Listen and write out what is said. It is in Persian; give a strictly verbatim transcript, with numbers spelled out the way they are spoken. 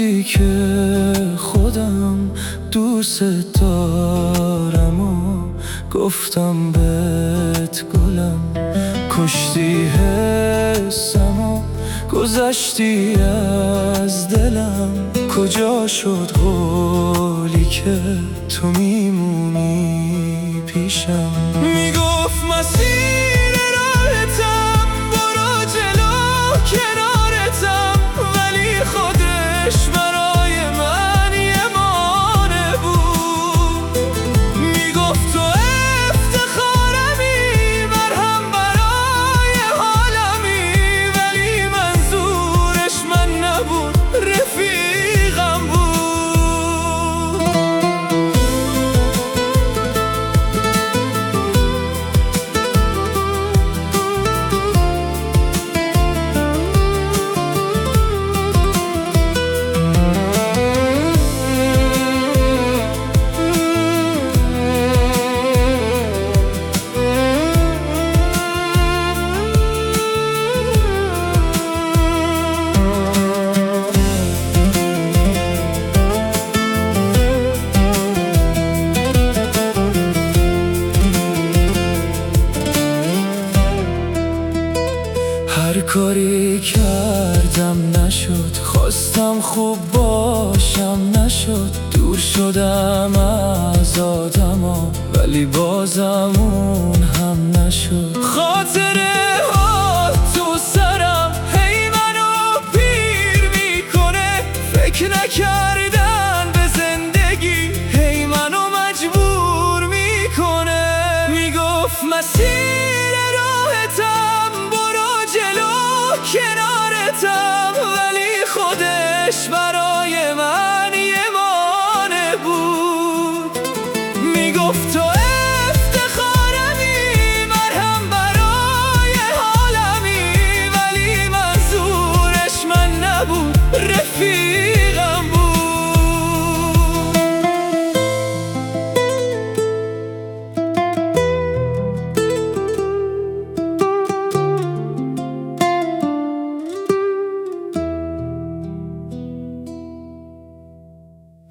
گفتی که خودم دوست دارم و گفتم بهت گلم، کشتی حسم و گذشتی از دلم. کجا شد قولی که تو میمونی پیشم؟ میگفت مسیر راحتم، برو جلو کنارتم، ولی خودش برای من یه مانع بود. میگفت تو افتخارمی، مرهم برای حالمی، ولی منظورش من نبود، رفیقم بود. هر کاری کردم نشد، خواستم خوب باشم نشد، دور شدم از آدما ولی بازم اون هم نشد. خاطره ها تو سرم هی منو پیر میکنه، فکر نکردن به زندگی هی منو مجبور میکنه. میگفت مسیر راحتم، کنارتم، ولی خودش برای من